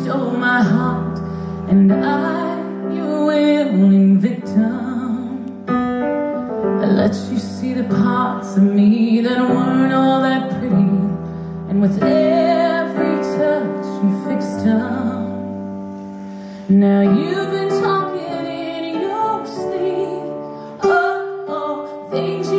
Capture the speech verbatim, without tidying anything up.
stole my heart, and I, your willing victim. I let you see the parts of me that weren't all that pretty, and with every touch you fixed them. Now you've been talking in your sleep, oh, oh, things you